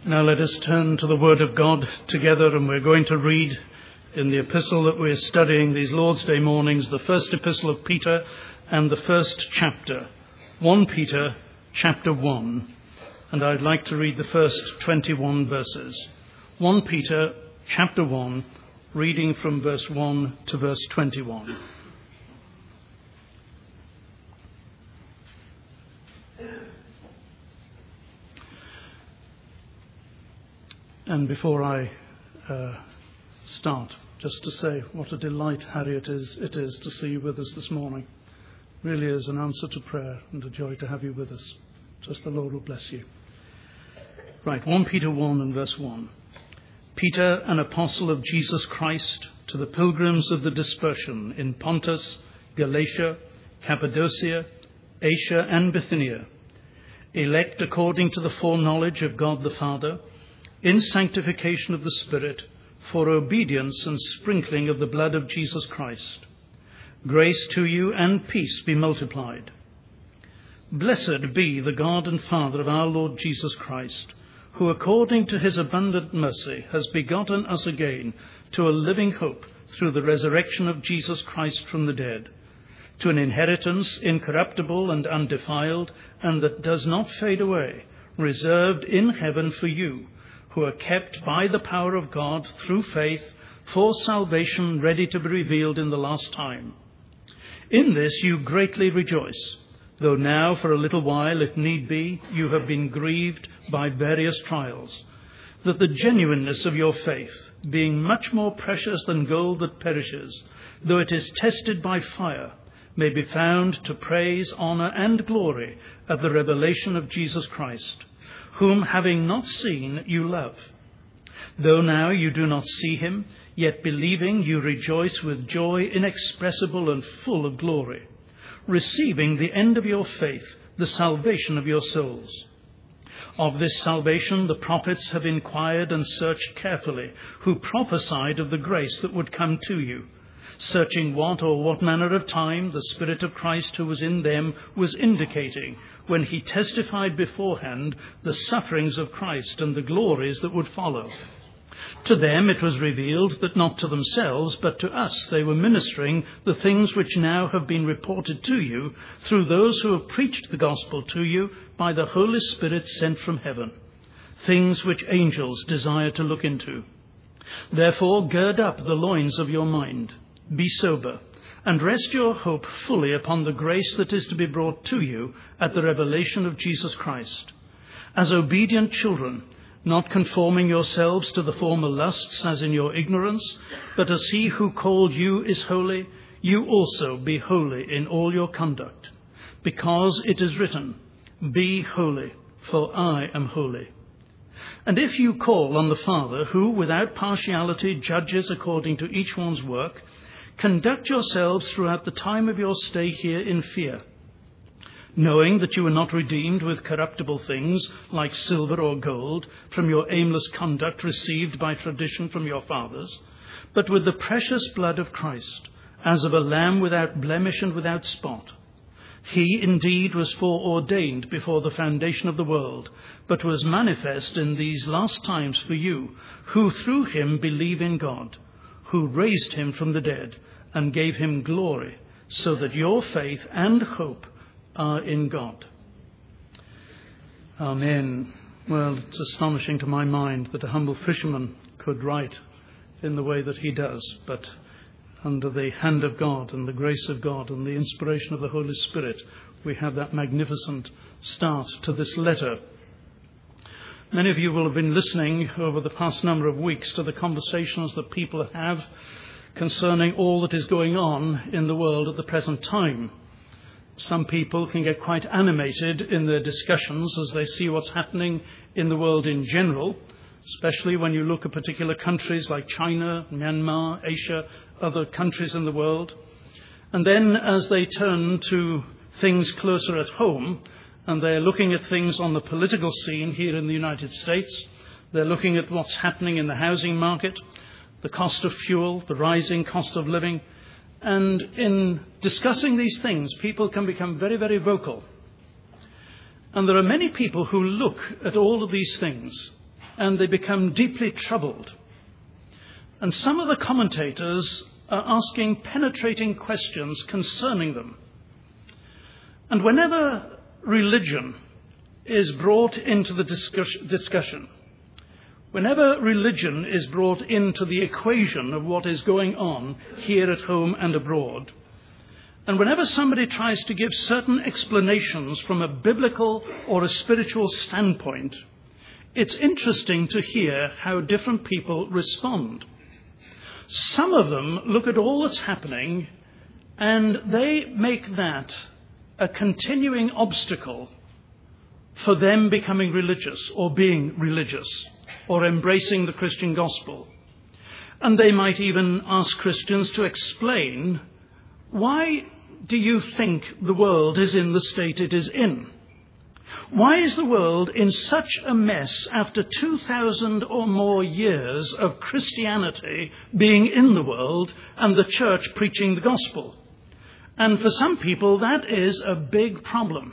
Now let us turn to the Word of God together, and we're going to read in the epistle that we're studying these Lord's Day mornings, the first epistle of Peter and the first chapter, 1 Peter chapter 1. And I'd like to read the first 21 verses. 1 Peter chapter 1, reading from verse 1 to verse 21. And before I start, just to say what a delight, Harriet, it is to see you with us this morning. Really is an answer to prayer and a joy to have you with us. Just the Lord will bless you. Right, 1 Peter 1 and verse 1. Peter, an apostle of Jesus Christ, to the pilgrims of the dispersion in Pontus, Galatia, Cappadocia, Asia and Bithynia, elect according to the foreknowledge of God the Father, in sanctification of the Spirit, for obedience and sprinkling of the blood of Jesus Christ. Grace to you and peace be multiplied. Blessed be the God and Father of our Lord Jesus Christ, who according to his abundant mercy has begotten us again to a living hope through the resurrection of Jesus Christ from the dead, to an inheritance incorruptible and undefiled, and that does not fade away, reserved in heaven for you, who are kept by the power of God through faith for salvation ready to be revealed in the last time. In this you greatly rejoice, though now for a little while, if need be, you have been grieved by various trials, that the genuineness of your faith, being much more precious than gold that perishes, though it is tested by fire, may be found to praise, honour and glory at the revelation of Jesus Christ, whom having not seen you love. Though now you do not see him, yet believing you rejoice with joy inexpressible and full of glory, receiving the end of your faith, the salvation of your souls. Of this salvation the prophets have inquired and searched carefully, who prophesied of the grace that would come to you, searching what manner of time the Spirit of Christ who was in them was indicating, when he testified beforehand the sufferings of Christ and the glories that would follow. To them it was revealed that not to themselves, but to us they were ministering the things which now have been reported to you through those who have preached the gospel to you by the Holy Spirit sent from heaven, things which angels desire to look into. Therefore gird up the loins of your mind, be sober, and rest your hope fully upon the grace that is to be brought to you at the revelation of Jesus Christ. As obedient children, not conforming yourselves to the former lusts as in your ignorance, but as he who called you is holy, you also be holy in all your conduct. Because it is written, be holy, for I am holy. And if you call on the Father, who without partiality judges according to each one's work, conduct yourselves throughout the time of your stay here in fear, knowing that you were not redeemed with corruptible things like silver or gold from your aimless conduct received by tradition from your fathers, but with the precious blood of Christ, as of a lamb without blemish and without spot. He indeed was foreordained before the foundation of the world, but was manifest in these last times for you, who through him believe in God, who raised him from the dead and gave him glory, so that your faith and hope are in God. Amen. Well, it's astonishing to my mind that a humble fisherman could write in the way that he does, but under the hand of God and the grace of God and the inspiration of the Holy Spirit, we have that magnificent start to this letter. Many of you will have been listening over the past number of weeks to the conversations that people have concerning all that is going on in the world at the present time. Some people can get quite animated in their discussions as they see what's happening in the world in general, especially when you look at particular countries like China, Myanmar, Asia, other countries in the world. And then as they turn to things closer at home, and they're looking at things on the political scene here in the United States, they're looking at what's happening in the housing market, the cost of fuel, the rising cost of living. And in discussing these things, people can become very, very vocal. And there are many people who look at all of these things and they become deeply troubled. And some of the commentators are asking penetrating questions concerning them. And whenever religion is brought into the discussion, whenever religion is brought into the equation of what is going on here at home and abroad, and whenever somebody tries to give certain explanations from a biblical or a spiritual standpoint, it's interesting to hear how different people respond. Some of them look at all that's happening and they make that a continuing obstacle for them becoming religious or being religious or embracing the Christian gospel. And they might even ask Christians to explain, why do you think the world is in the state it is in? Why is the world in such a mess after 2,000 or more years of Christianity being in the world and the church preaching the gospel? And for some people, that is a big problem.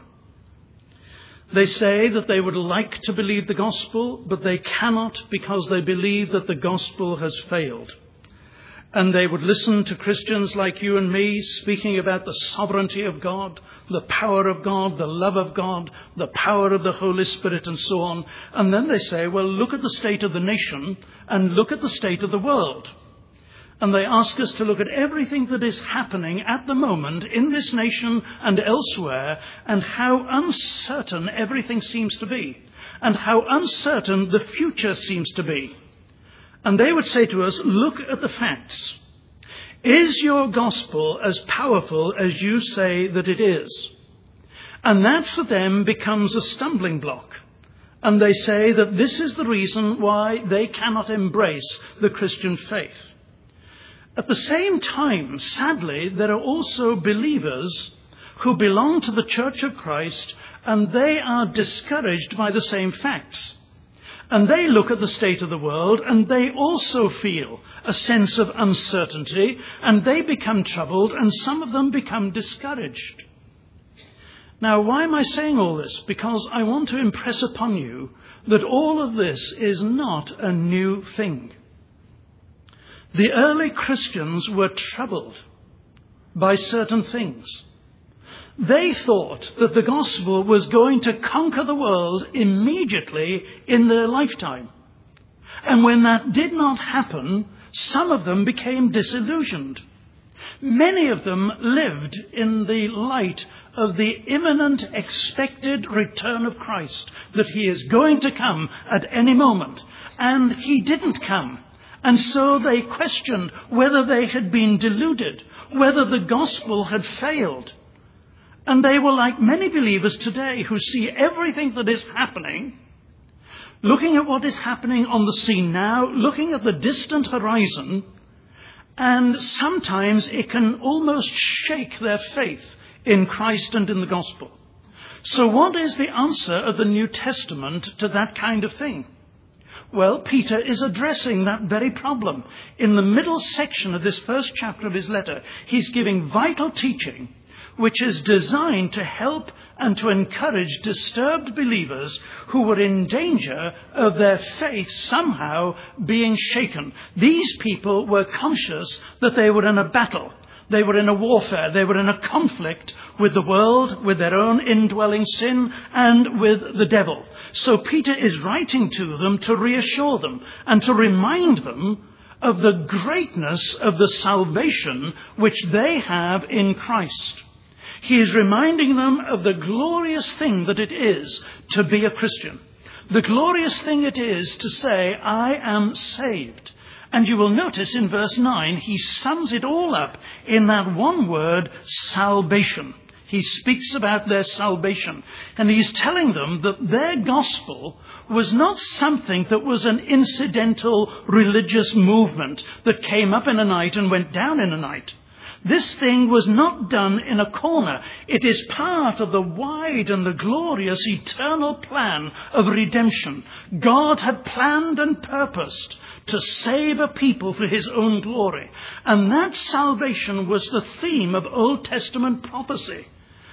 They say that they would like to believe the gospel, but they cannot because they believe that the gospel has failed. And they would listen to Christians like you and me speaking about the sovereignty of God, the power of God, the love of God, the power of the Holy Spirit, and so on. And then they say, well, look at the state of the nation and look at the state of the world. And they ask us to look at everything that is happening at the moment in this nation and elsewhere, and how uncertain everything seems to be, and how uncertain the future seems to be. And they would say to us, look at the facts. Is your gospel as powerful as you say that it is? And that for them becomes a stumbling block. And they say that this is the reason why they cannot embrace the Christian faith. At the same time, sadly, there are also believers who belong to the Church of Christ, and they are discouraged by the same facts. And they look at the state of the world and they also feel a sense of uncertainty, and they become troubled, and some of them become discouraged. Now, why am I saying all this? Because I want to impress upon you that all of this is not a new thing. The early Christians were troubled by certain things. They thought that the gospel was going to conquer the world immediately in their lifetime. And when that did not happen, some of them became disillusioned. Many of them lived in the light of the imminent expected return of Christ, that he is going to come at any moment. And he didn't come. And so they questioned whether they had been deluded, whether the gospel had failed. And they were like many believers today who see everything that is happening, looking at what is happening on the scene now, looking at the distant horizon, and sometimes it can almost shake their faith in Christ and in the gospel. So what is the answer of the New Testament to that kind of thing? Well, Peter is addressing that very problem. In the middle section of this first chapter of his letter, he's giving vital teaching which is designed to help and to encourage disturbed believers who were in danger of their faith somehow being shaken. These people were conscious that they were in a battle. They were in a warfare. They were in a conflict with the world, with their own indwelling sin, and with the devil. So Peter is writing to them to reassure them and to remind them of the greatness of the salvation which they have in Christ. He is reminding them of the glorious thing that it is to be a Christian. The glorious thing it is to say, I am saved. And you will notice in verse 9, he sums it all up in that one word, salvation. He speaks about their salvation. And he's telling them that their gospel was not something that was an incidental religious movement that came up in a night and went down in a night. This thing was not done in a corner. It is part of the wide and the glorious eternal plan of redemption. God had planned and purposed to save a people for his own glory. And that salvation was the theme of Old Testament prophecy.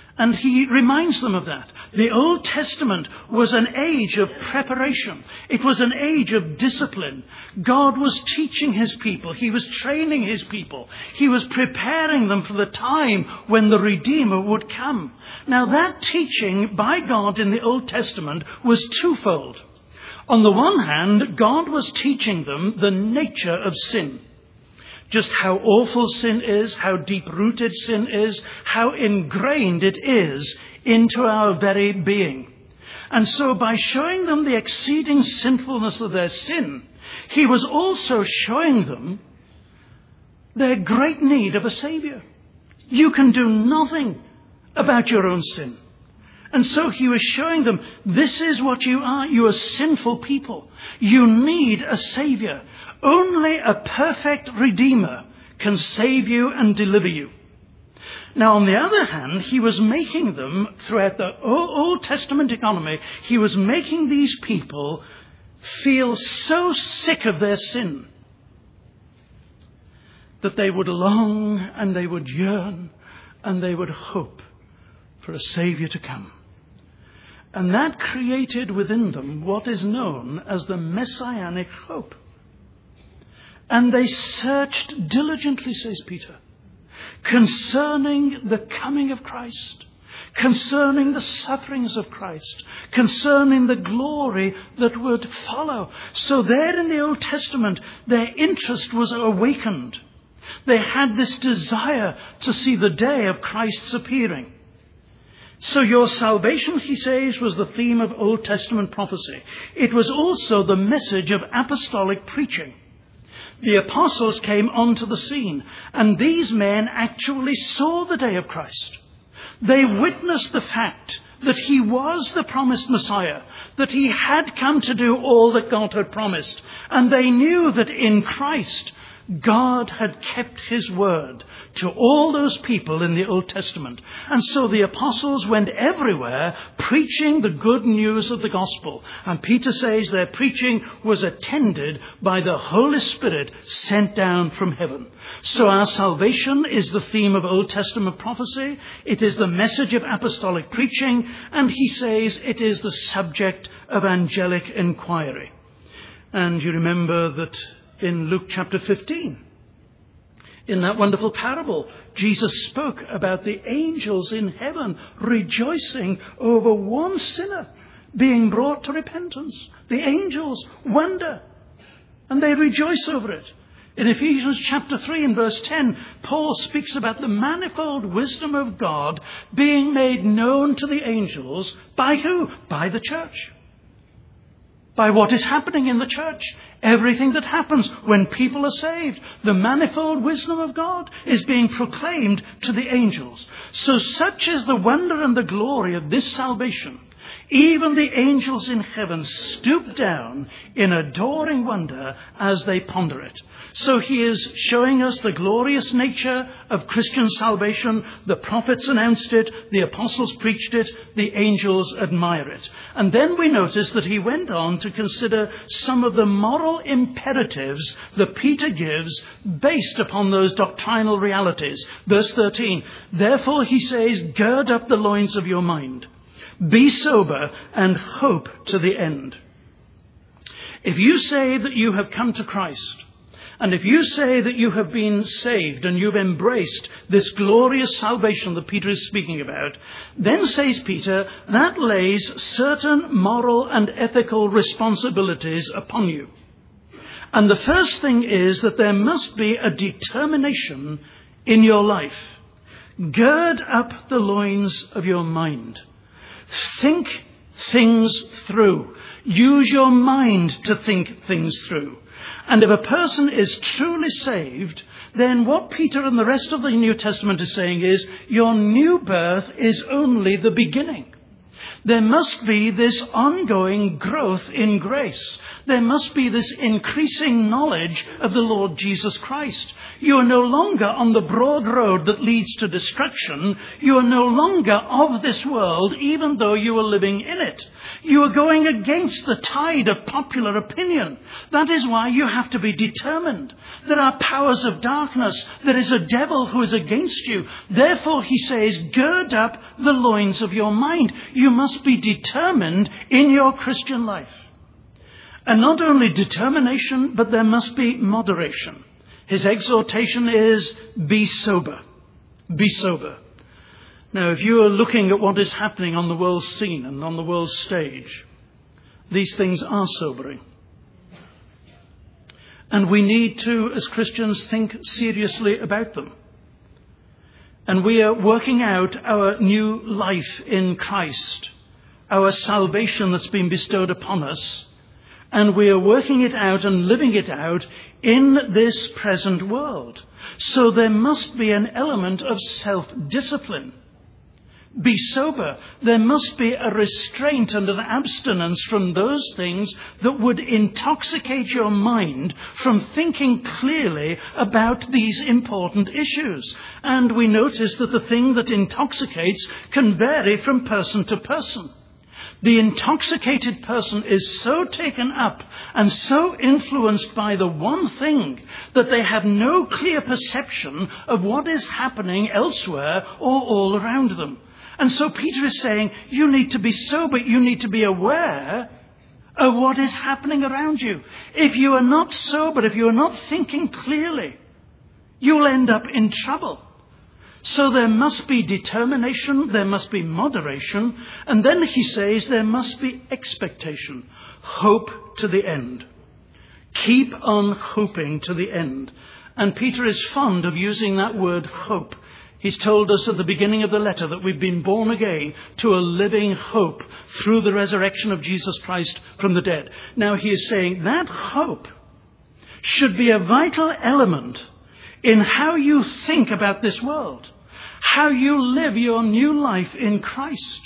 And he reminds them of that. The Old Testament was an age of preparation. It was an age of discipline. God was teaching his people. He was training his people. He was preparing them for the time when the Redeemer would come. Now that teaching by God in the Old Testament was twofold. On the one hand, God was teaching them the nature of sin. Just how awful sin is, how deep-rooted sin is, how ingrained it is into our very being. And so by showing them the exceeding sinfulness of their sin, he was also showing them their great need of a Saviour. You can do nothing about your own sin. And so he was showing them, this is what you are. You are sinful people. You need a Saviour. Only a perfect Redeemer can save you and deliver you. Now, on the other hand, he was making them, throughout the Old Testament economy, he was making these people feel so sick of their sin that they would long and they would yearn and they would hope for a Saviour to come. And that created within them what is known as the Messianic hope. And they searched diligently, says Peter, concerning the coming of Christ, concerning the sufferings of Christ, concerning the glory that would follow. So there in the Old Testament, their interest was awakened. They had this desire to see the day of Christ's appearing. So your salvation, he says, was the theme of Old Testament prophecy. It was also the message of apostolic preaching. The apostles came onto the scene, and these men actually saw the day of Christ. They witnessed the fact that he was the promised Messiah, that he had come to do all that God had promised, and they knew that in Christ God had kept his word to all those people in the Old Testament. And so the apostles went everywhere preaching the good news of the gospel. And Peter says their preaching was attended by the Holy Spirit sent down from heaven. So our salvation is the theme of Old Testament prophecy. It is the message of apostolic preaching. And he says it is the subject of angelic inquiry. And you remember that in Luke chapter 15, in that wonderful parable, Jesus spoke about the angels in heaven rejoicing over one sinner being brought to repentance. The angels wonder and they rejoice over it. In Ephesians chapter 3 and verse 10, Paul speaks about the manifold wisdom of God being made known to the angels by who? By the church. By what is happening in the church. Everything that happens when people are saved, the manifold wisdom of God is being proclaimed to the angels. So such is the wonder and the glory of this salvation. Even the angels in heaven stoop down in adoring wonder as they ponder it. So he is showing us the glorious nature of Christian salvation. The prophets announced it, the apostles preached it, the angels admire it. And then we notice that he went on to consider some of the moral imperatives that Peter gives based upon those doctrinal realities. Verse 13, therefore he says, gird up the loins of your mind. Be sober and hope to the end. If you say that you have come to Christ, and if you say that you have been saved and you've embraced this glorious salvation that Peter is speaking about, then, says Peter, that lays certain moral and ethical responsibilities upon you. And the first thing is that there must be a determination in your life. Gird up the loins of your mind. Think things through. Use your mind to think things through. And if a person is truly saved, then what Peter and the rest of the New Testament is saying is, your new birth is only the beginning. There must be this ongoing growth in grace. There must be this increasing knowledge of the Lord Jesus Christ. You are no longer on the broad road that leads to destruction. You are no longer of this world, even though you are living in it. You are going against the tide of popular opinion. That is why you have to be determined. There are powers of darkness. There is a devil who is against you. Therefore, he says, gird up the loins of your mind. You must be determined in your Christian life. And not only determination, but there must be moderation. His exhortation is, be sober. Be sober. Now, if you are looking at what is happening on the world scene and on the world stage, these things are sobering. And we need to, as Christians, think seriously about them. And we are working out our new life in Christ, our salvation that's been bestowed upon us. And we are working it out and living it out in this present world. So there must be an element of self-discipline. Be sober. There must be a restraint and an abstinence from those things that would intoxicate your mind from thinking clearly about these important issues. And we notice that the thing that intoxicates can vary from person to person. The intoxicated person is so taken up and so influenced by the one thing that they have no clear perception of what is happening elsewhere or all around them. And so Peter is saying, you need to be sober, you need to be aware of what is happening around you. If you are not sober, if you are not thinking clearly, you will end up in trouble. So there must be determination, there must be moderation, and then he says there must be expectation, hope to the end. Keep on hoping to the end. And Peter is fond of using that word hope. He's told us at the beginning of the letter that we've been born again to a living hope through the resurrection of Jesus Christ from the dead. Now he is saying that hope should be a vital element in how you think about this world, how you live your new life in Christ.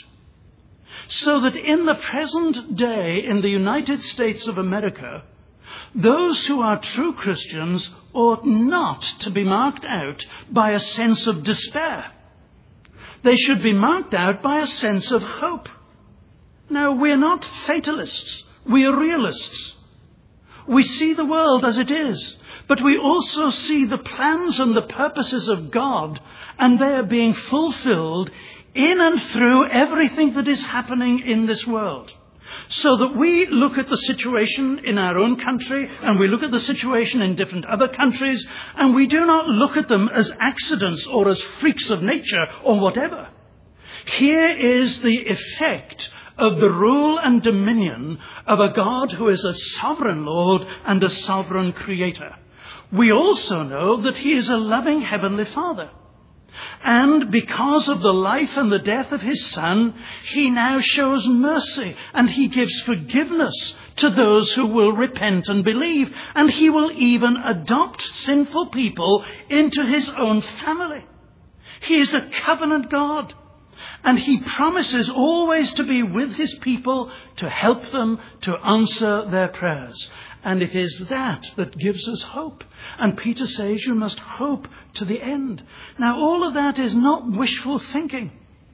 So that in the present day in the United States of America, those who are true Christians ought not to be marked out by a sense of despair. They should be marked out by a sense of hope. Now, we're not fatalists. We are realists. We see the world as it is. But we also see the plans and the purposes of God, and they are being fulfilled in and through everything that is happening in this world. So that we look at the situation in our own country, and we look at the situation in different other countries, and we do not look at them as accidents or as freaks of nature or whatever. Here is the effect of the rule and dominion of a God who is a sovereign Lord and a sovereign Creator. We also know that he is a loving Heavenly Father. And because of the life and the death of his Son, he now shows mercy and he gives forgiveness to those who will repent and believe. And he will even adopt sinful people into his own family. He is a covenant God. And he promises always to be with his people, to help them, to answer their prayers. And it is that that gives us hope. And Peter says you must hope to the end. Now, all of that is not wishful thinking.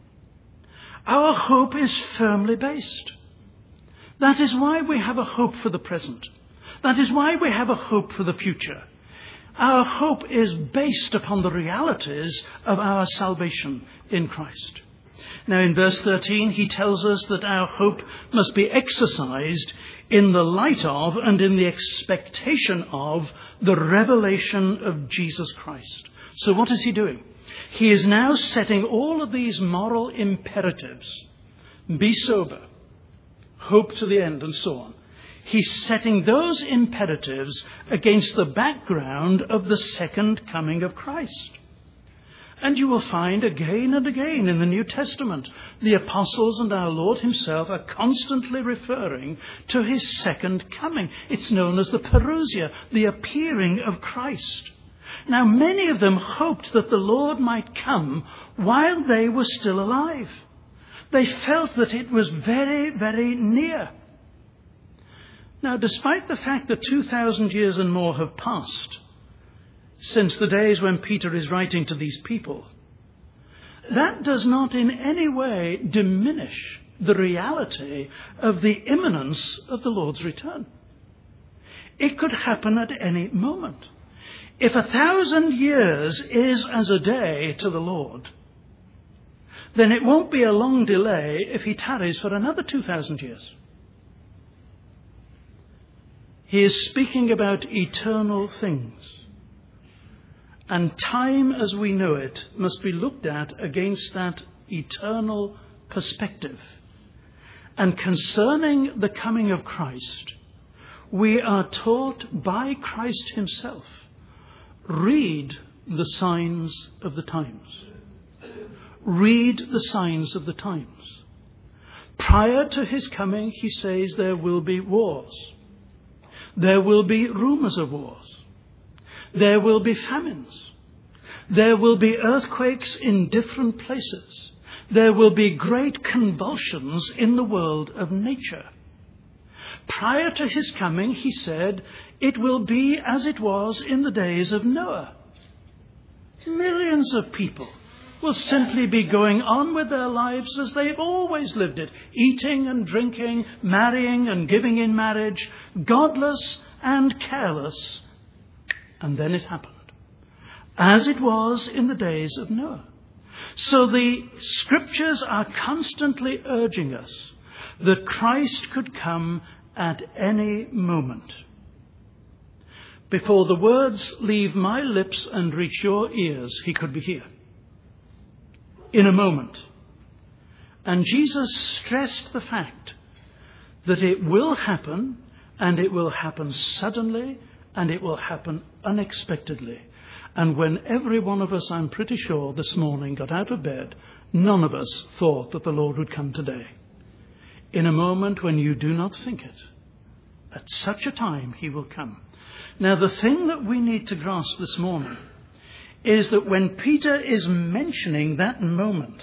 Our hope is firmly based. That is why we have a hope for the present. That is why we have a hope for the future. Our hope is based upon the realities of our salvation in Christ. Now, in verse 13, he tells us that our hope must be exercised in the light of and in the expectation of the revelation of Jesus Christ. So what is he doing? He is now setting all of these moral imperatives. Be sober, hope to the end, and so on. He's setting those imperatives against the background of the second coming of Christ. And you will find again and again in the New Testament, the apostles and our Lord himself are constantly referring to his second coming. It's known as the parousia, the appearing of Christ. Now, many of them hoped that the Lord might come while they were still alive. They felt that it was very, very near. Now, despite the fact that 2,000 years and more have passed since the days when Peter is writing to these people, that does not in any way diminish the reality of the imminence of the Lord's return. It could happen at any moment. If 1,000 years is as a day to the Lord, then it won't be a long delay if he tarries for another 2,000 years. He is speaking about eternal things. And time as we know it must be looked at against that eternal perspective. And concerning the coming of Christ, we are taught by Christ himself, read the signs of the times. Read the signs of the times. Prior to his coming, he says there will be wars. There will be rumors of wars. There will be famines. There will be earthquakes in different places. There will be great convulsions in the world of nature. Prior to his coming, he said, it will be as it was in the days of Noah. Millions of people will simply be going on with their lives as they've always lived it, eating and drinking, marrying and giving in marriage, godless and careless. And then it happened, as it was in the days of Noah. So the scriptures are constantly urging us that Christ could come at any moment. Before the words leave my lips and reach your ears, he could be here. In a moment. And Jesus stressed the fact that it will happen, and it will happen suddenly, and it will happen unexpectedly. And when every one of us, I'm pretty sure, this morning got out of bed, none of us thought that the Lord would come today. In a moment when you do not think it, at such a time he will come. Now, the thing that we need to grasp this morning is that when Peter is mentioning that moment,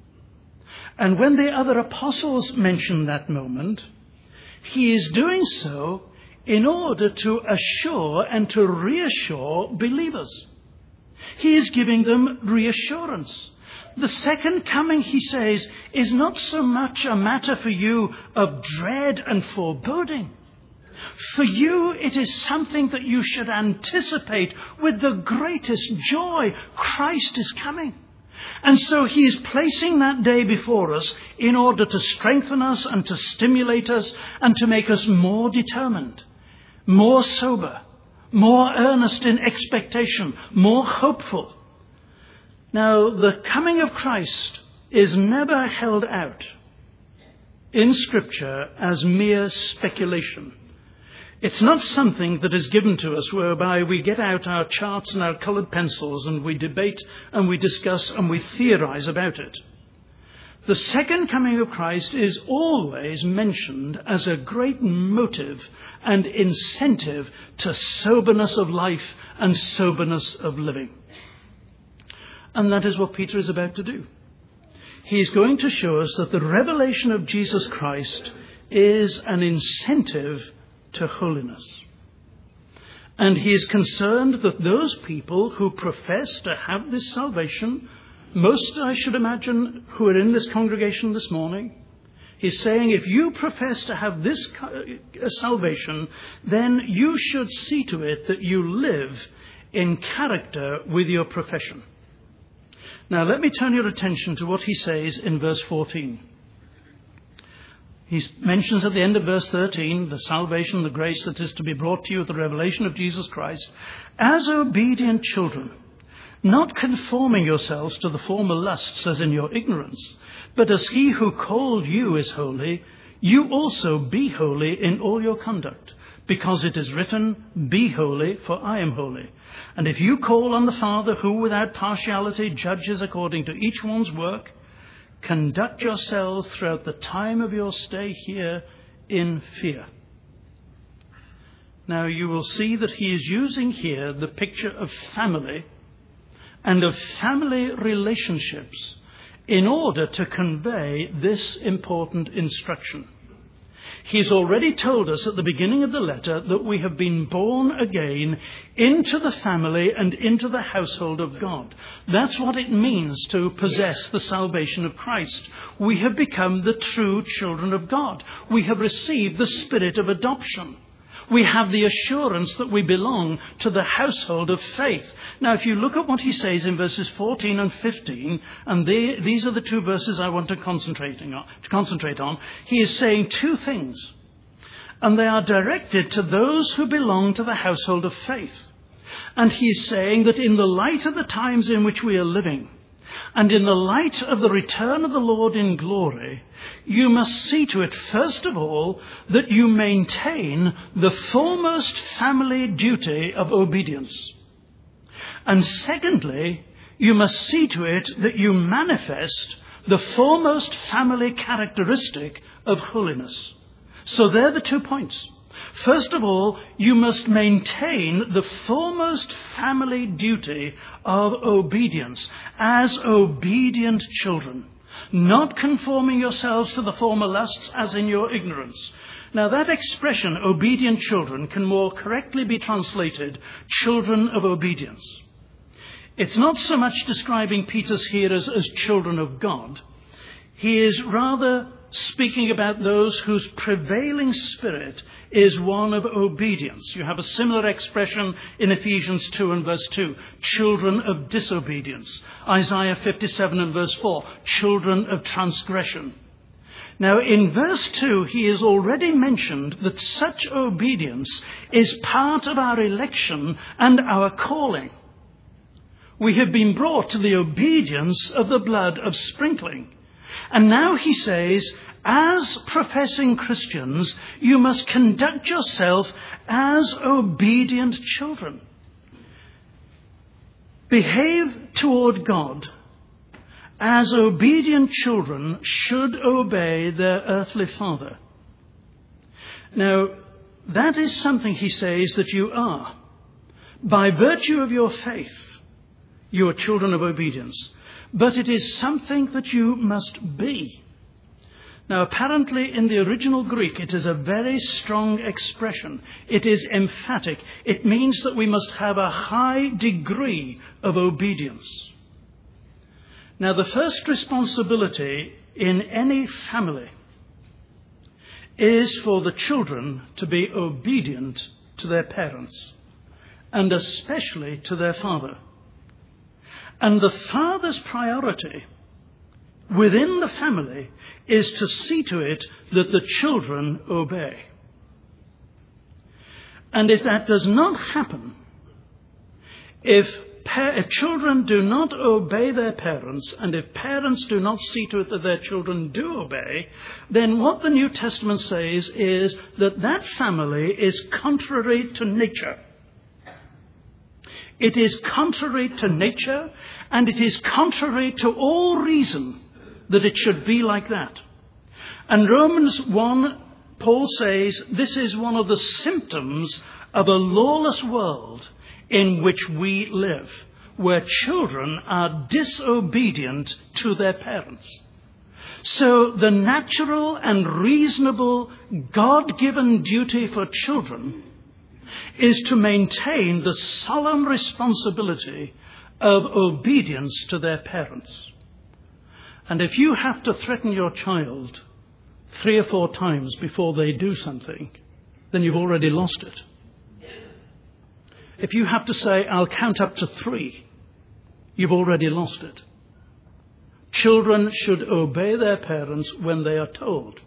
and when the other apostles mention that moment, he is doing so in order to assure and to reassure believers. He is giving them reassurance. The second coming, he says, is not so much a matter for you of dread and foreboding. For you, it is something that you should anticipate with the greatest joy. Christ is coming. And so he is placing that day before us in order to strengthen us and to stimulate us and to make us more determined, more sober, more earnest in expectation, more hopeful. Now, the coming of Christ is never held out in Scripture as mere speculation. It's not something that is given to us whereby we get out our charts and our coloured pencils and we debate and we discuss and we theorize about it. The second coming of Christ is always mentioned as a great motive and incentive to soberness of life and soberness of living. And that is what Peter is about to do. He's going to show us that the revelation of Jesus Christ is an incentive to holiness. And he is concerned that those people who profess to have this salvation, most, I should imagine, who are in this congregation this morning, he's saying if you profess to have this salvation, then you should see to it that you live in character with your profession. Now let me turn your attention to what he says in verse 14. He mentions at the end of verse 13 the salvation, the grace that is to be brought to you at the revelation of Jesus Christ, as obedient children, not conforming yourselves to the former lusts as in your ignorance, but as he who called you is holy, you also be holy in all your conduct, because it is written, be holy, for I am holy. And if you call on the Father, who without partiality judges according to each one's work, conduct yourselves throughout the time of your stay here in fear. Now you will see that he is using here the picture of family and of family relationships in order to convey this important instruction. He's already told us at the beginning of the letter that we have been born again into the family and into the household of God. That's what it means to possess the salvation of Christ. We have become the true children of God. We have received the spirit of adoption. We have the assurance that we belong to the household of faith. Now, if you look at what he says in verses 14 and 15, and these are the two verses I want to concentrate on, he is saying two things. And they are directed to those who belong to the household of faith. And he's saying that in the light of the times in which we are living, and in the light of the return of the Lord in glory, you must see to it, first of all, that you maintain the foremost family duty of obedience. And secondly, you must see to it that you manifest the foremost family characteristic of holiness. So there are the 2 points. First of all, you must maintain the foremost family duty of obedience as obedient children, not conforming yourselves to the former lusts as in your ignorance. Now that expression, obedient children, can more correctly be translated children of obedience. It's not so much describing Peter's hearers as children of God. He is rather speaking about those whose prevailing spirit is one of obedience. You have a similar expression in Ephesians 2 and verse 2, children of disobedience. Isaiah 57 and verse 4, children of transgression. Now in verse 2, he has already mentioned that such obedience is part of our election and our calling. We have been brought to the obedience of the blood of sprinkling. And now he says, as professing Christians, you must conduct yourself as obedient children. Behave toward God as obedient children should obey their earthly father. Now, that is something, he says, that you are. By virtue of your faith, you are children of obedience. But it is something that you must be. Now, apparently in the original Greek, it is a very strong expression. It is emphatic. It means that we must have a high degree of obedience. Now, the first responsibility in any family is for the children to be obedient to their parents, and especially to their father. And the father's priority within the family is to see to it that the children obey. And if that does not happen, if children do not obey their parents, and if parents do not see to it that their children do obey, then what the New Testament says is that that family is contrary to nature. It is contrary to nature, and it is contrary to all reason that it should be like that. And Romans 1, Paul says, this is one of the symptoms of a lawless world in which we live, where children are disobedient to their parents. So the natural and reasonable God-given duty for children is to maintain the solemn responsibility of obedience to their parents. And if you have to threaten your child 3 or 4 times before they do something, then you've already lost it. If you have to say, I'll count up to 3, you've already lost it. Children should obey their parents when they are told.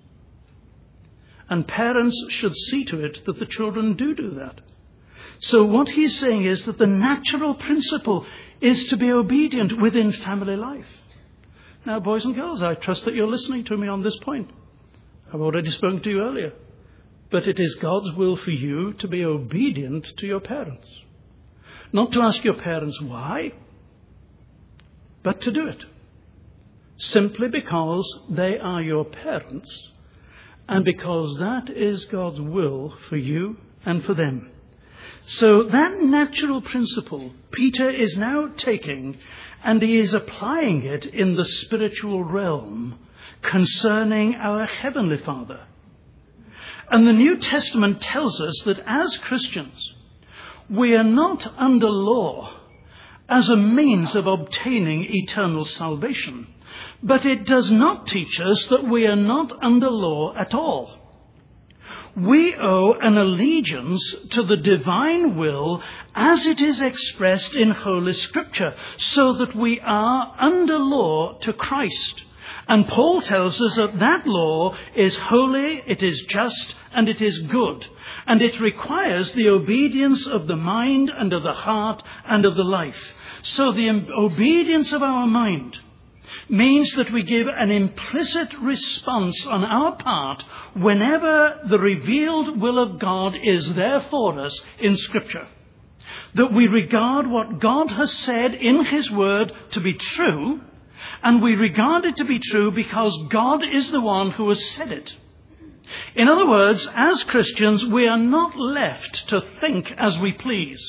And parents should see to it that the children do that. So what he's saying is that the natural principle is to be obedient within family life. Now, boys and girls, I trust that you're listening to me on this point. I've already spoken to you earlier. But it is God's will for you to be obedient to your parents. Not to ask your parents why, but to do it. Simply because they are your parents, and because that is God's will for you and for them. So that natural principle Peter is now taking And he is applying it in the spiritual realm concerning our Heavenly Father. And the New Testament tells us that as Christians, we are not under law as a means of obtaining eternal salvation. But it does not teach us that we are not under law at all. We owe an allegiance to the divine will as it is expressed in Holy Scripture, so that we are under law to Christ. And Paul tells us that that law is holy, it is just, and it is good. And it requires the obedience of the mind and of the heart and of the life. So the obedience of our mind means that we give an implicit response on our part whenever the revealed will of God is there for us in Scripture. That we regard what God has said in His Word to be true, and we regard it to be true because God is the one who has said it. In other words, as Christians, we are not left to think as we please.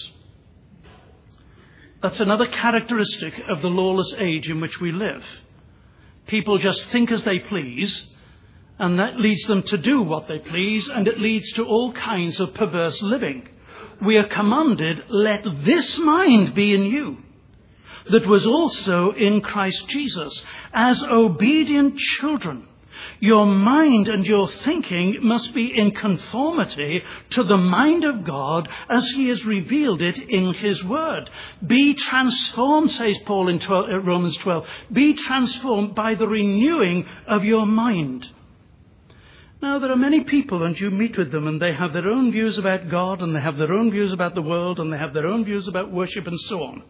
That's another characteristic of the lawless age in which we live. People just think as they please, and that leads them to do what they please, and it leads to all kinds of perverse living. We are commanded, let this mind be in you, that was also in Christ Jesus. As obedient children, your mind and your thinking must be in conformity to the mind of God as He has revealed it in His Word. Be transformed, says Paul in Romans 12. Be transformed by the renewing of your mind. Now, there are many people, and you meet with them, and they have their own views about God, and they have their own views about the world, and they have their own views about worship, and so on.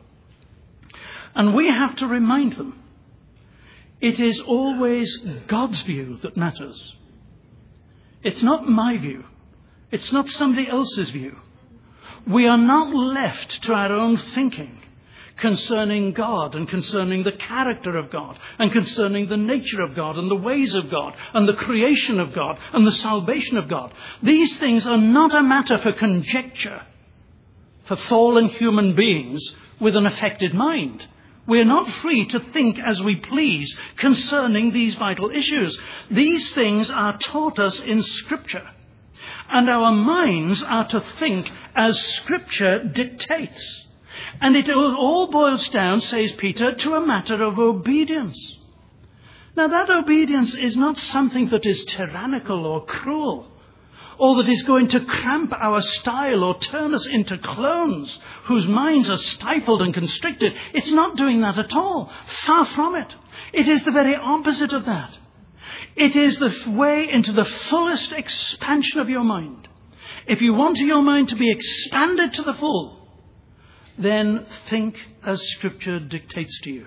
And we have to remind them, it is always God's view that matters. It's not my view. It's not somebody else's view. We are not left to our own thinking concerning God and concerning the character of God and concerning the nature of God and the ways of God and the creation of God and the salvation of God. These things are not a matter for conjecture for fallen human beings with an affected mind. We are not free to think as we please concerning these vital issues. These things are taught us in Scripture. And our minds are to think as Scripture dictates. And it all boils down, says Peter, to a matter of obedience. Now, that obedience is not something that is tyrannical or cruel, or that is going to cramp our style or turn us into clones whose minds are stifled and constricted. It's not doing that at all. Far from it. It is the very opposite of that. It is the way into the fullest expansion of your mind. If you want your mind to be expanded to the full, then think as Scripture dictates to you.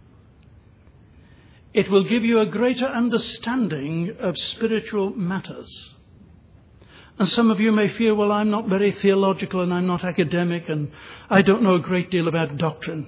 It will give you a greater understanding of spiritual matters. And some of you may feel, well, I'm not very theological and I'm not academic and I don't know a great deal about doctrine.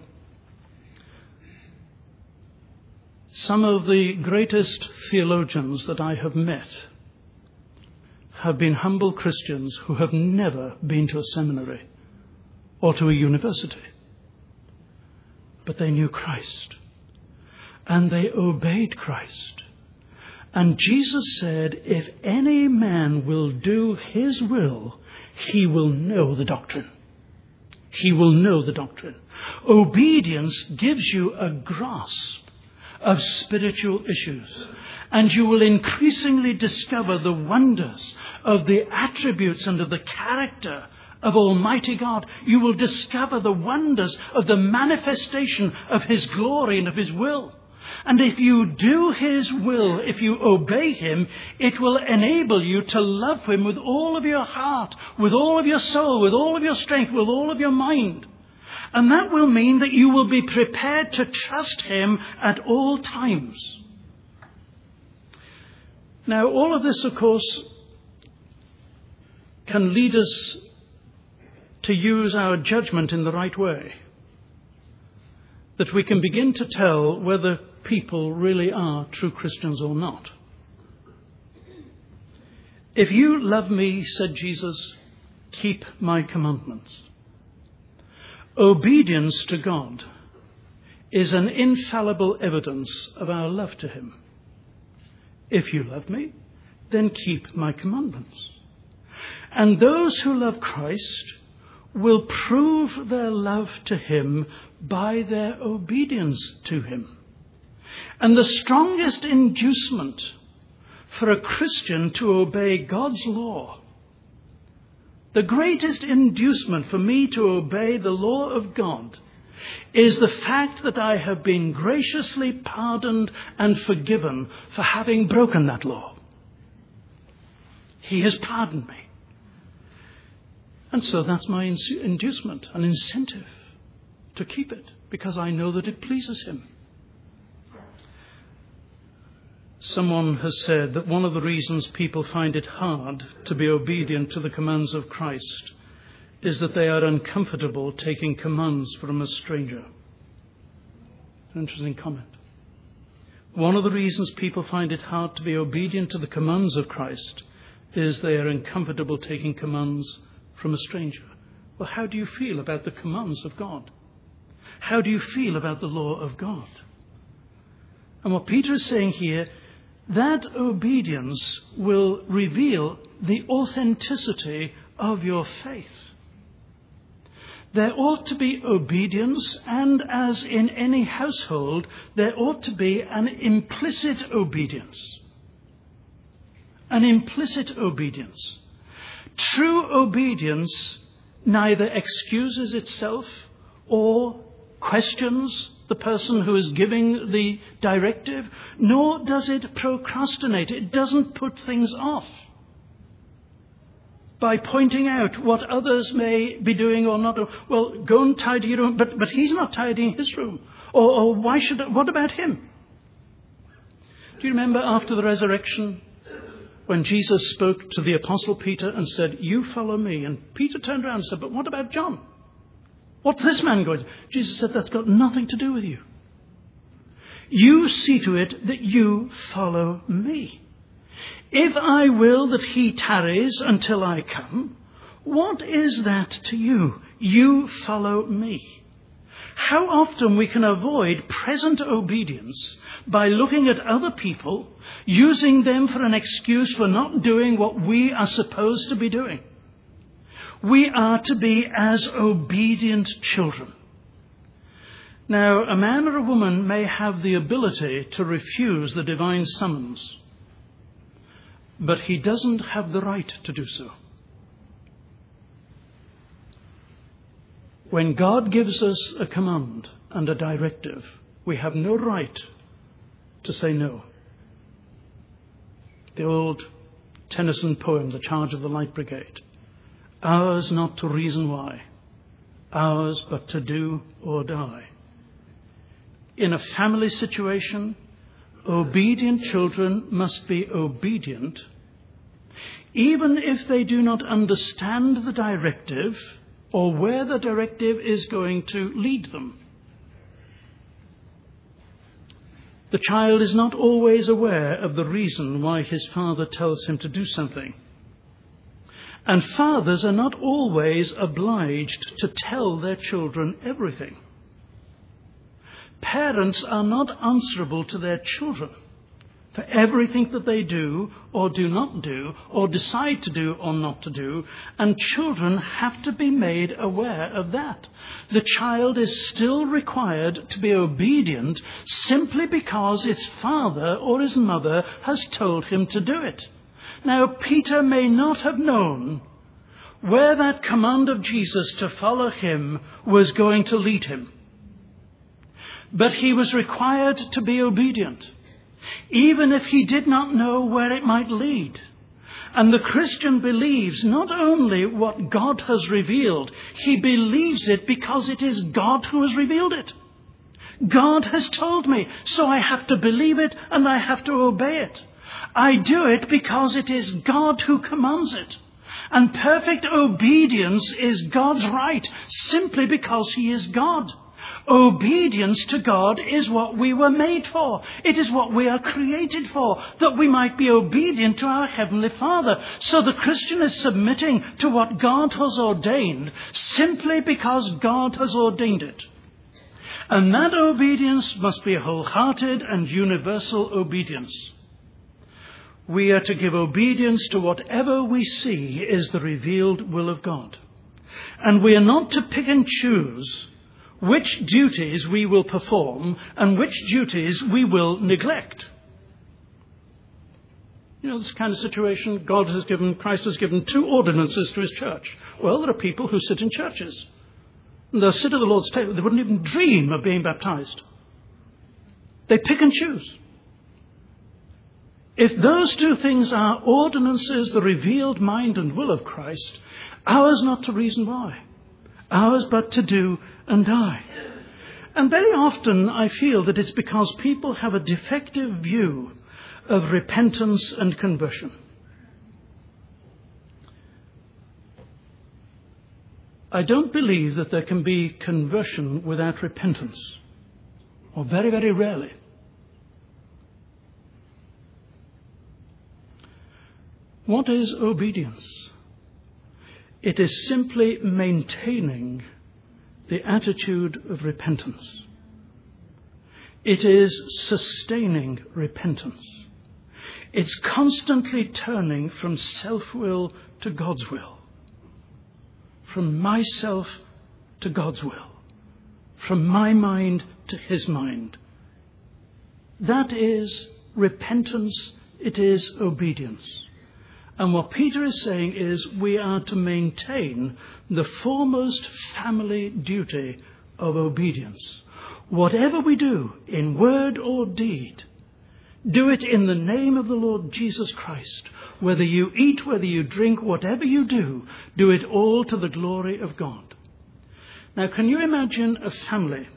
Some of the greatest theologians that I have met have been humble Christians who have never been to a seminary or to a university. But they knew Christ and they obeyed Christ. And Jesus said, if any man will do His will, he will know the doctrine. He will know the doctrine. Obedience gives you a grasp of spiritual issues. And you will increasingly discover the wonders of the attributes and of the character of Almighty God. You will discover the wonders of the manifestation of His glory and of His will. And if you do His will, if you obey Him, it will enable you to love Him with all of your heart, with all of your soul, with all of your strength, with all of your mind. And that will mean that you will be prepared to trust Him at all times. Now, all of this, of course, can lead us to use our judgment in the right way. That we can begin to tell whether people really are true Christians or not. If you love me, said Jesus, keep my commandments. Obedience to God is an infallible evidence of our love to him. If you love me, then keep my commandments. And those who love Christ will prove their love to him by their obedience to him. And the strongest inducement for a Christian to obey God's law, the greatest inducement for me to obey the law of God, is the fact that I have been graciously pardoned and forgiven for having broken that law. He has pardoned me. And so that's my inducement, an incentive to keep it, because I know that it pleases him. Someone has said that one of the reasons people find it hard to be obedient to the commands of Christ is that they are uncomfortable taking commands from a stranger. An interesting comment. One of the reasons people find it hard to be obedient to the commands of Christ is they are uncomfortable taking commands from a stranger. Well, how do you feel about the commands of God? How do you feel about the law of God? And what Peter is saying here, that obedience will reveal the authenticity of your faith. There ought to be obedience, and as in any household, there ought to be an implicit obedience. An implicit obedience. True obedience neither excuses itself or questions the person who is giving the directive, nor does it procrastinate. It doesn't put things off by pointing out what others may be doing or not. Well, go and tidy your room, but he's not tidying his room. Or what about him? Do you remember after the resurrection when Jesus spoke to the Apostle Peter and said, "You follow me"? And Peter turned around and said, "But what about John? What's this man going to do?" Jesus said, "That's got nothing to do with you. You see to it that you follow me. If I will that he tarries until I come, what is that to you? You follow me." How often we can avoid present obedience by looking at other people, using them for an excuse for not doing what we are supposed to be doing. We are to be as obedient children. Now, a man or a woman may have the ability to refuse the divine summons, but he doesn't have the right to do so. When God gives us a command and a directive, we have no right to say no. The old Tennyson poem, The Charge of the Light Brigade. Ours not to reason why, ours but to do or die. In a family situation, obedient children must be obedient, even if they do not understand the directive or where the directive is going to lead them. The child is not always aware of the reason why his father tells him to do something. And fathers are not always obliged to tell their children everything. Parents are not answerable to their children for everything that they do or do not do or decide to do or not to do, and children have to be made aware of that. The child is still required to be obedient simply because his father or his mother has told him to do it. Now, Peter may not have known where that command of Jesus to follow him was going to lead him, but he was required to be obedient, even if he did not know where it might lead. And the Christian believes not only what God has revealed, he believes it because it is God who has revealed it. God has told me, so I have to believe it and I have to obey it. I do it because it is God who commands it. And perfect obedience is God's right, simply because he is God. Obedience to God is what we were made for. It is what we are created for, that we might be obedient to our Heavenly Father. So the Christian is submitting to what God has ordained simply because God has ordained it. And that obedience must be a wholehearted and universal obedience. We are to give obedience to whatever we see is the revealed will of God. And we are not to pick and choose which duties we will perform and which duties we will neglect. You know, this kind of situation, Christ has given 2 ordinances to his church. Well, there are people who sit in churches. And they'll sit at the Lord's table. They wouldn't even dream of being baptized. They pick and choose. If those 2 things are ordinances, the revealed mind and will of Christ, ours not to reason why. Ours but to do and die. And very often I feel that it's because people have a defective view of repentance and conversion. I don't believe that there can be conversion without repentance, or very, very rarely. What is obedience? It is simply maintaining the attitude of repentance. It is sustaining repentance. It's constantly turning from self-will to God's will. From myself to God's will. From my mind to his mind. That is repentance. It is obedience. And what Peter is saying is we are to maintain the foremost family duty of obedience. Whatever we do, in word or deed, do it in the name of the Lord Jesus Christ. Whether you eat, whether you drink, whatever you do, do it all to the glory of God. Now, can you imagine a family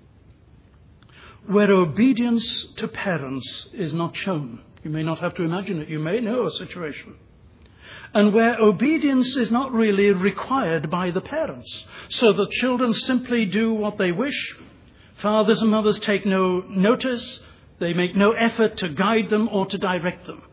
where obedience to parents is not shown? You may not have to imagine it. You may know a situation. And where obedience is not really required by the parents. So the children simply do what they wish. Fathers and mothers take no notice. They make no effort to guide them or to direct them.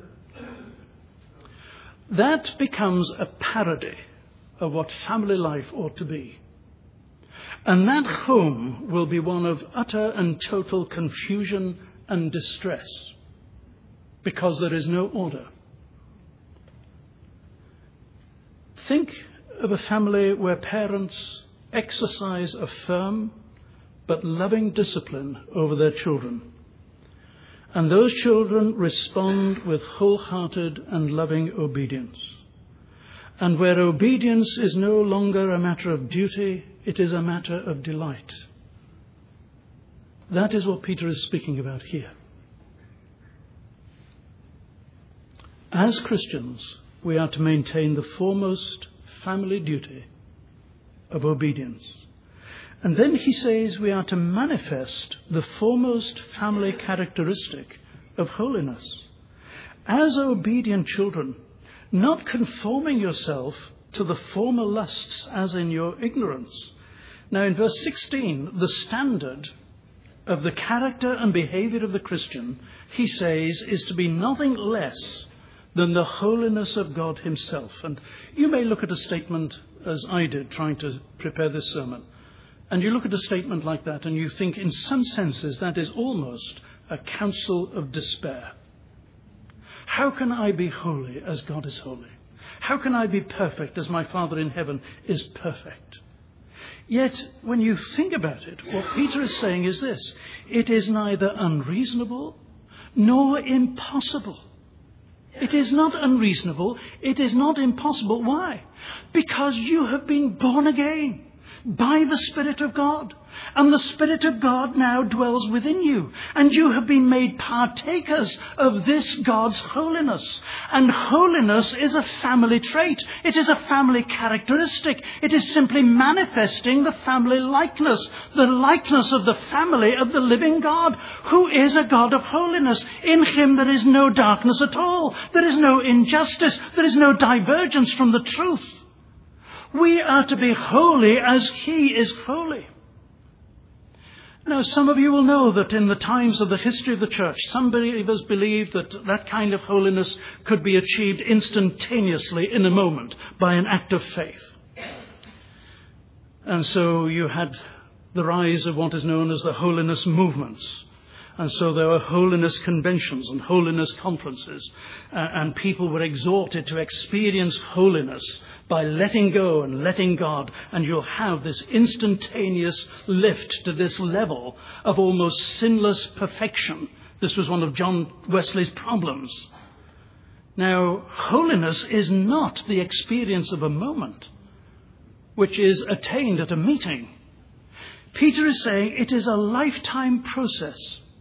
That becomes a parody of what family life ought to be. And that home will be one of utter and total confusion and distress. Because there is no order. Think of a family where parents exercise a firm but loving discipline over their children. And those children respond with wholehearted and loving obedience. And where obedience is no longer a matter of duty, it is a matter of delight. That is what Peter is speaking about here. As Christians, we are to maintain the foremost family duty of obedience. And then he says we are to manifest the foremost family characteristic of holiness. As obedient children, not conforming yourself to the former lusts as in your ignorance. Now in verse 16, the standard of the character and behavior of the Christian, he says, is to be nothing less than the holiness of God himself. And you may look at a statement, as I did, trying to prepare this sermon, and you look at a statement like that and you think in some senses that is almost a counsel of despair. How can I be holy as God is holy? How can I be perfect as my Father in heaven is perfect? Yet, when you think about it, what Peter is saying is this: it is neither unreasonable nor impossible. It is not unreasonable. It is not impossible. Why? Because you have been born again by the Spirit of God. And the Spirit of God now dwells within you. And you have been made partakers of this God's holiness. And holiness is a family trait. It is a family characteristic. It is simply manifesting the family likeness. The likeness of the family of the living God, who is a God of holiness. In him there is no darkness at all. There is no injustice. There is no divergence from the truth. We are to be holy as he is holy. Now, some of you will know that in the times of the history of the church, some believers believed that that kind of holiness could be achieved instantaneously in a moment by an act of faith. And so you had the rise of what is known as the holiness movements. And so there were holiness conventions and holiness conferences, and people were exhorted to experience holiness by letting go and letting God, and you'll have this instantaneous lift to this level of almost sinless perfection. This was one of John Wesley's problems. Now, holiness is not the experience of a moment, which is attained at a meeting. Peter is saying it is a lifetime process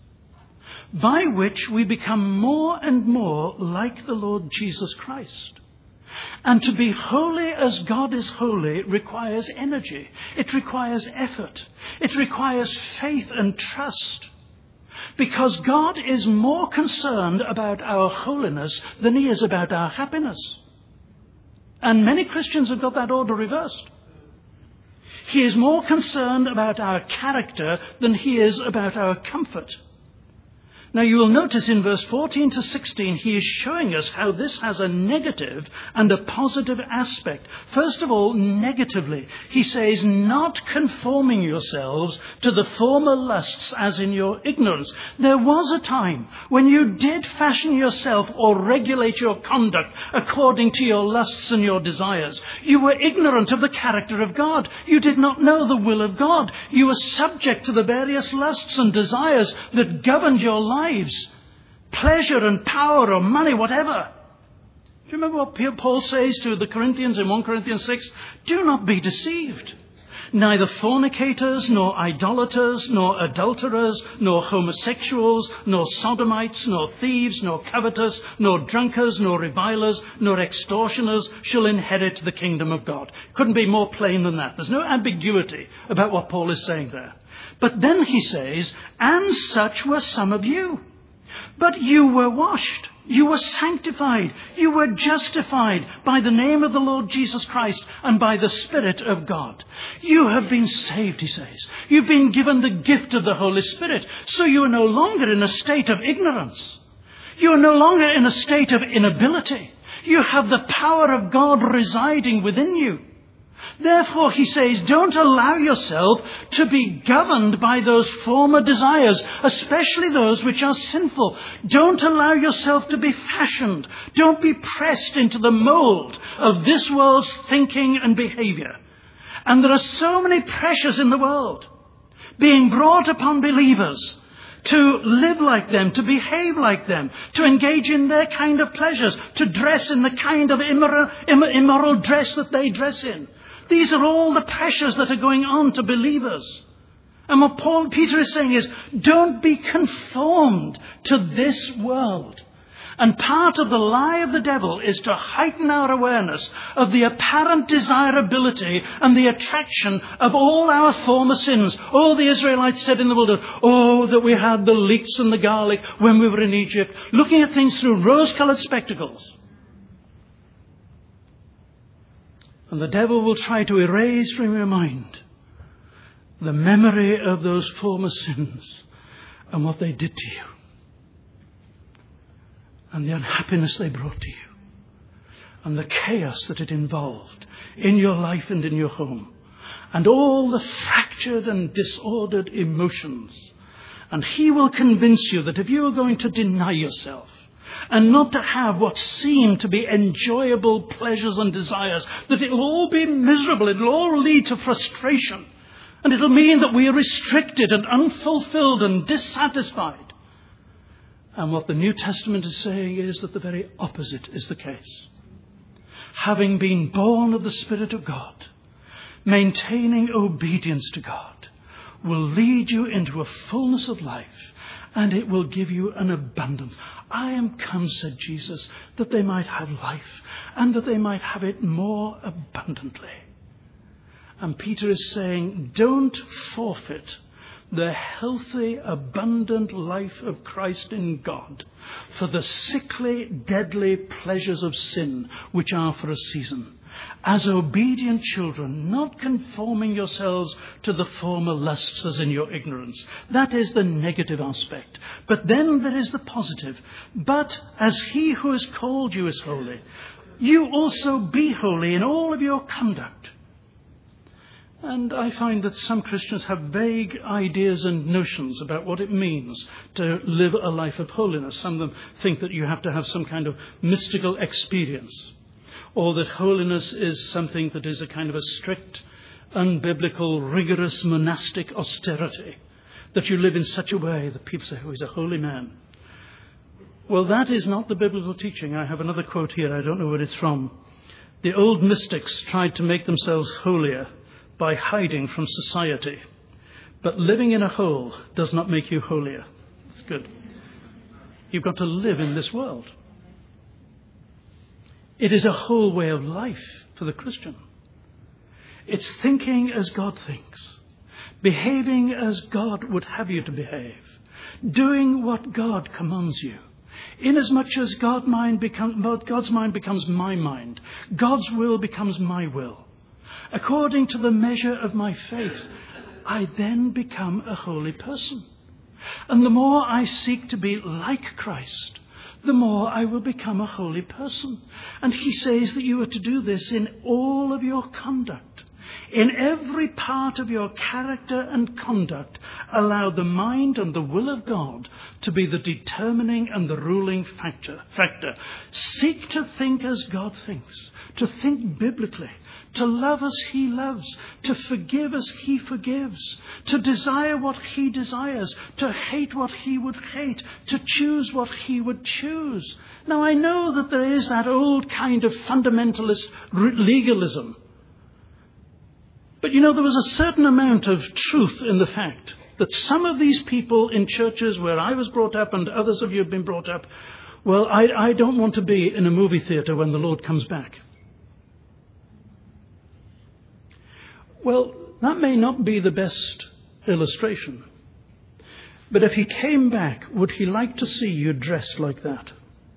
by which we become more and more like the Lord Jesus Christ. And to be holy as God is holy requires energy. It requires effort. It requires faith and trust. Because God is more concerned about our holiness than he is about our happiness. And many Christians have got that order reversed. He is more concerned about our character than he is about our comfort. Now you will notice in verse 14 to 16, he is showing us how this has a negative and a positive aspect. First of all, negatively, he says, not conforming yourselves to the former lusts as in your ignorance. There was a time when you did fashion yourself or regulate your conduct according to your lusts and your desires. You were ignorant of the character of God. You did not know the will of God. You were subject to the various lusts and desires that governed your lives. Pleasure and power or money, whatever. Do you remember what Paul says to the Corinthians in 1 Corinthians 6? Do not be deceived. Neither fornicators, nor idolaters, nor adulterers, nor homosexuals, nor sodomites, nor thieves, nor covetous, nor drunkards, nor revilers, nor extortioners shall inherit the kingdom of God. Couldn't be more plain than that. There's no ambiguity about what Paul is saying there. But then he says, and such were some of you. But you were washed, you were sanctified, you were justified by the name of the Lord Jesus Christ and by the Spirit of God. You have been saved, he says. You've been given the gift of the Holy Spirit. So you are no longer in a state of ignorance. You are no longer in a state of inability. You have the power of God residing within you. Therefore, he says, don't allow yourself to be governed by those former desires, especially those which are sinful. Don't allow yourself to be fashioned. Don't be pressed into the mold of this world's thinking and behavior. And there are so many pressures in the world being brought upon believers to live like them, to behave like them, to engage in their kind of pleasures, to dress in the kind of immoral dress that they dress in. These are all the pressures that are going on to believers. And what Peter is saying is, don't be conformed to this world. And part of the lie of the devil is to heighten our awareness of the apparent desirability and the attraction of all our former sins. All the Israelites said in the wilderness, oh, that we had the leeks and the garlic when we were in Egypt, looking at things through rose-colored spectacles. And the devil will try to erase from your mind the memory of those former sins and what they did to you. And the unhappiness they brought to you. And the chaos that it involved in your life and in your home. And all the fractured and disordered emotions. And he will convince you that if you are going to deny yourself, and not to have what seem to be enjoyable pleasures and desires, that it will all be miserable, it will all lead to frustration, and it will mean that we are restricted and unfulfilled and dissatisfied. And what the New Testament is saying is that the very opposite is the case. Having been born of the Spirit of God, maintaining obedience to God will lead you into a fullness of life, and it will give you an abundance. I am come, said Jesus, that they might have life, and that they might have it more abundantly. And Peter is saying, don't forfeit the healthy, abundant life of Christ in God for the sickly, deadly pleasures of sin, which are for a season. As obedient children, not conforming yourselves to the former lusts as in your ignorance. That is the negative aspect. But then there is the positive. But as he who has called you is holy, you also be holy in all of your conduct. And I find that some Christians have vague ideas and notions about what it means to live a life of holiness. Some of them think that you have to have some kind of mystical experience, or that holiness is something that is a kind of a strict, unbiblical, rigorous monastic austerity, that you live in such a way that people say, oh, he's a holy man. Well, that is not the biblical teaching. I have another quote here. I don't know where it's from. The old mystics tried to make themselves holier by hiding from society. But living in a hole does not make you holier. It's good. You've got to live in this world. It is a whole way of life for the Christian. It's thinking as God thinks, behaving as God would have you to behave, doing what God commands you. Inasmuch as God's mind becomes my mind, God's will becomes my will. According to the measure of my faith, I then become a holy person. And the more I seek to be like Christ, the more I will become a holy person. And he says that you are to do this in all of your conduct. In every part of your character and conduct, allow the mind and the will of God to be the determining and the ruling factor. Seek to think as God thinks, to think biblically, to love as he loves, to forgive as he forgives, to desire what he desires, to hate what he would hate, to choose what he would choose. Now, I know that there is that old kind of fundamentalist legalism. But you know, there was a certain amount of truth in the fact that some of these people in churches where I was brought up and others of you have been brought up, well, I don't want to be in a movie theatre when the Lord comes back. Well, that may not be the best illustration. But if he came back, would he like to see you dressed like that?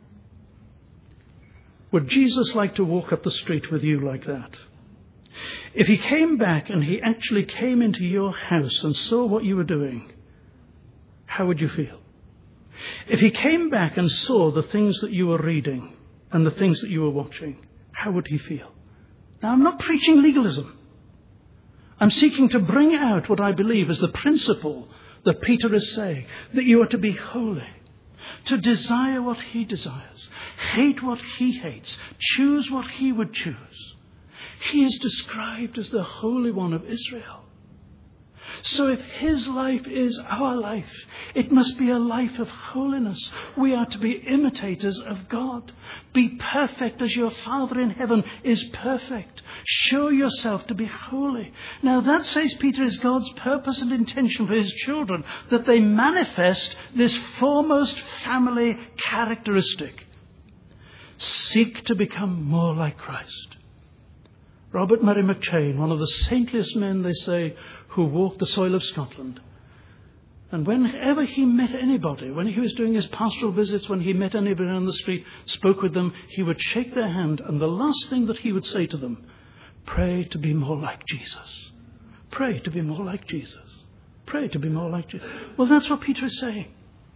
Would Jesus like to walk up the street with you like that? If he came back and he actually came into your house and saw what you were doing, how would you feel? If he came back and saw the things that you were reading and the things that you were watching, how would he feel? Now, I'm not preaching legalism. I'm seeking to bring out what I believe is the principle that Peter is saying, that you are to be holy, to desire what he desires, hate what he hates, choose what he would choose. He is described as the Holy One of Israel. So if his life is our life, it must be a life of holiness. We are to be imitators of God. Be perfect as your Father in heaven is perfect. Show yourself to be holy. Now that, says Peter, is God's purpose and intention for his children, that they manifest this foremost family characteristic. Seek to become more like Christ. Robert Murray McCheyne, one of the saintliest men, they say, who walked the soil of Scotland. And whenever he met anybody, when he was doing his pastoral visits, when he met anybody on the street, spoke with them, he would shake their hand, and the last thing that he would say to them, pray to be more like Jesus. Pray to be more like Jesus. Pray to be more like Jesus. Well, that's what Peter is saying.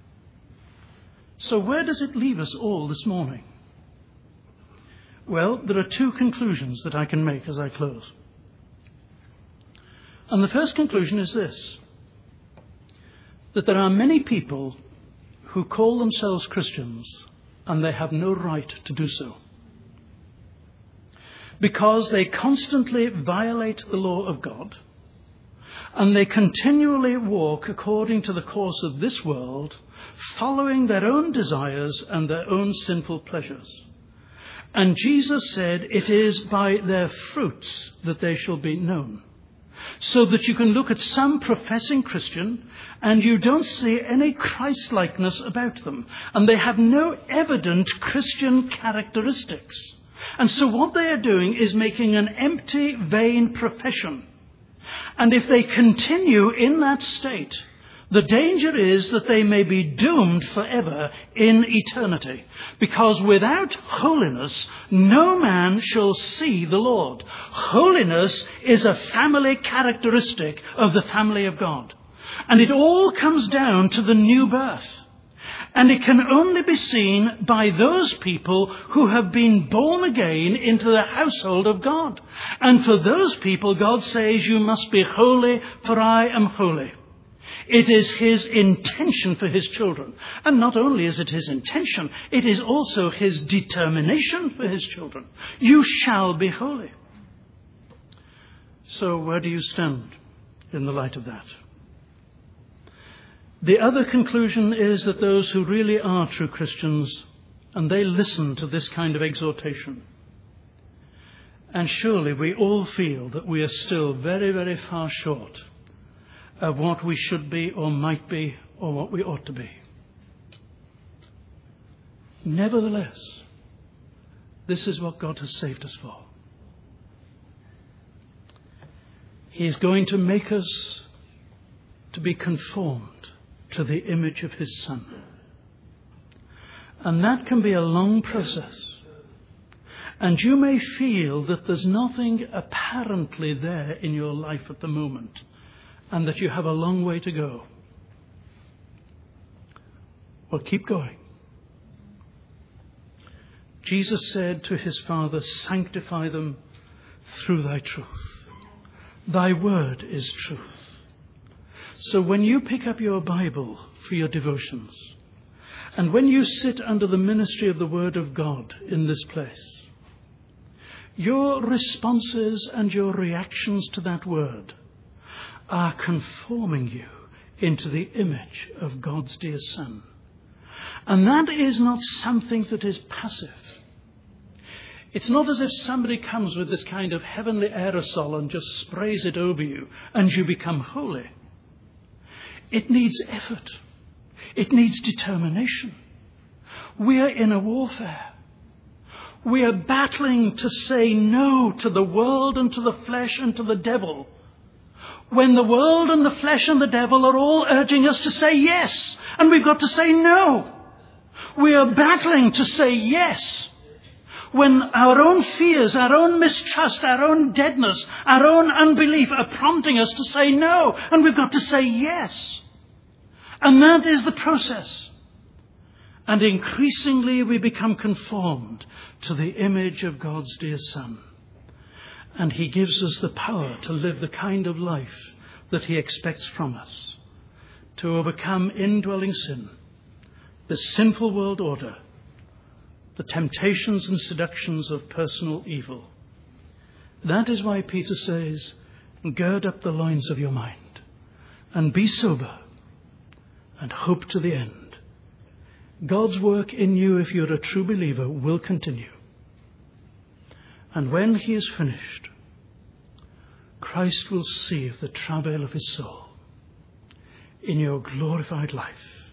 So where does it leave us all this morning? Well, there are two conclusions that I can make as I close. And the first conclusion is this, that there are many people who call themselves Christians and they have no right to do so, because they constantly violate the law of God and they continually walk according to the course of this world, following their own desires and their own sinful pleasures. And Jesus said, it is by their fruits that they shall be known. So that you can look at some professing Christian and you don't see any Christ-likeness about them. And they have no evident Christian characteristics. And so what they are doing is making an empty, vain profession. And if they continue in that state, the danger is that they may be doomed forever in eternity. Because without holiness, no man shall see the Lord. Holiness is a family characteristic of the family of God. And it all comes down to the new birth. And it can only be seen by those people who have been born again into the household of God. And for those people, God says, you must be holy, for I am holy. It is his intention for his children. And not only is it his intention, it is also his determination for his children. You shall be holy. So where do you stand in the light of that? The other conclusion is that those who really are true Christians, and they listen to this kind of exhortation, and surely we all feel that we are still very, very far short of what we should be or might be or what we ought to be. Nevertheless, this is what God has saved us for. He is going to make us to be conformed to the image of his Son. And that can be a long process. And you may feel that there's nothing apparently there in your life at the moment, and that you have a long way to go. Well, keep going. Jesus said to his Father, sanctify them through thy truth. Thy word is truth. So when you pick up your Bible for your devotions, and when you sit under the ministry of the Word of God in this place, your responses and your reactions to that Word are conforming you into the image of God's dear Son. And that is not something that is passive. It's not as if somebody comes with this kind of heavenly aerosol and just sprays it over you and you become holy. It needs effort. It needs determination. We are in a warfare. We are battling to say no to the world and to the flesh and to the devil, when the world and the flesh and the devil are all urging us to say yes, and we've got to say no. We are battling to say yes, when our own fears, our own mistrust, our own deadness, our own unbelief are prompting us to say no, and we've got to say yes. And that is the process. And increasingly we become conformed to the image of God's dear Son. And he gives us the power to live the kind of life that he expects from us, to overcome indwelling sin, the sinful world order, the temptations and seductions of personal evil. That is why Peter says, gird up the loins of your mind and be sober and hope to the end. God's work in you, if you're a true believer, will continue. And when he is finished, Christ will see the travail of his soul in your glorified life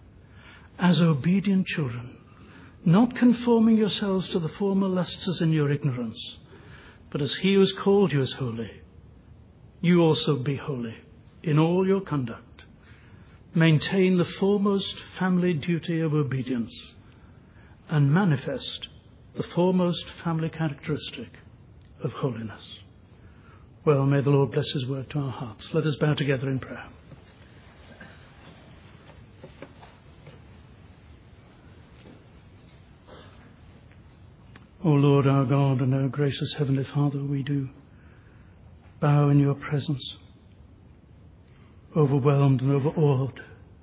as obedient children, not conforming yourselves to the former lusts as in your ignorance, but as he who has called you is holy, you also be holy in all your conduct. Maintain the foremost family duty of obedience and manifest the foremost family characteristic of holiness. Well, may the Lord bless his word to our hearts. Let us bow together in prayer. O Lord our God and our gracious Heavenly Father, we do bow in your presence, overwhelmed and overawed.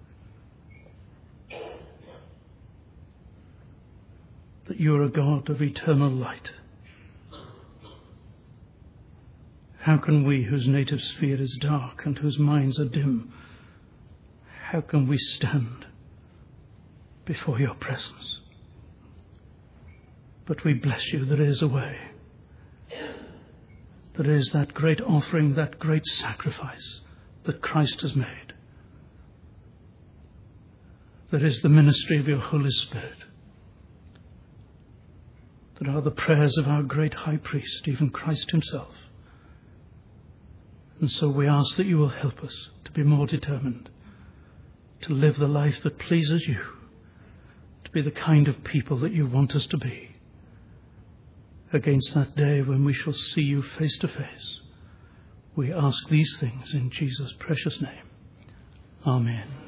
That you are a God of eternal light. How can we, whose native sphere is dark and whose minds are dim, how can we stand before your presence? But we bless you, there is a way. There is that great offering, that great sacrifice that Christ has made. There is the ministry of your Holy Spirit. There are the prayers of our great high priest, even Christ himself. And so we ask that you will help us to be more determined, to live the life that pleases you, to be the kind of people that you want us to be, against that day when we shall see you face to face. We ask these things in Jesus' precious name. Amen.